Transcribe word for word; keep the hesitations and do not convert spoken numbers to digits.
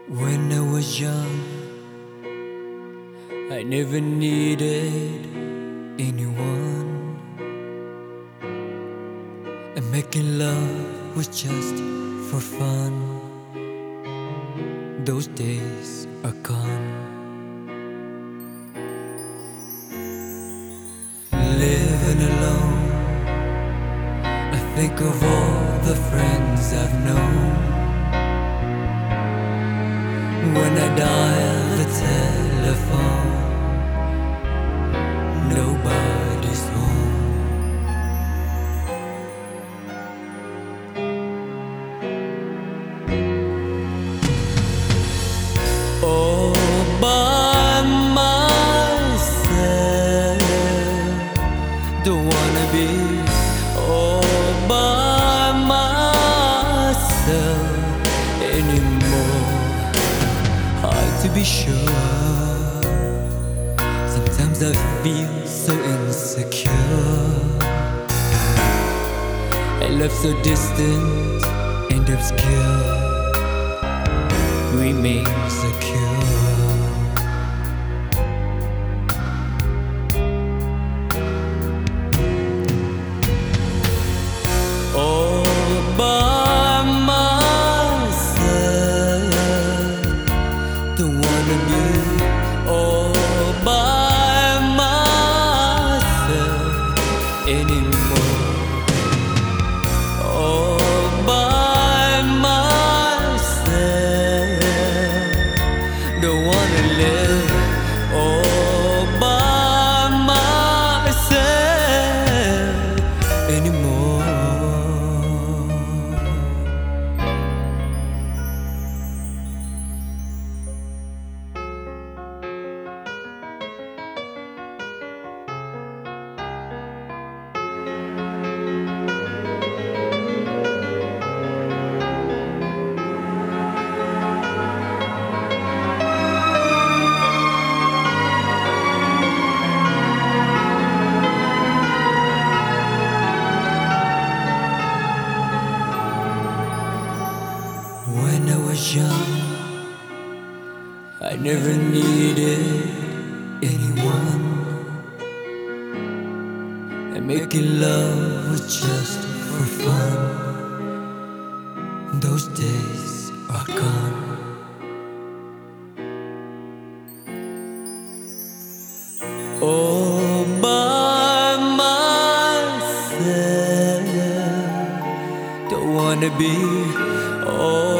When I was young, I never needed anyone, and making love was just for fun. Those days are gone. Living alone, I think of all the friends I've known. When I dial the telephone, nobody's home. All by myself, don't wanna be all by myself anymore. Hard to be sure. Sometimes I feel so insecure. A love so distant and obscure remains secure. All by myself, don't wanna be all by myself anymore. All by myself, don't wanna live all by myself anymore. When I was young, I never needed anyone, and making love was just for fun. Those days are gone. All by myself, don't wanna be all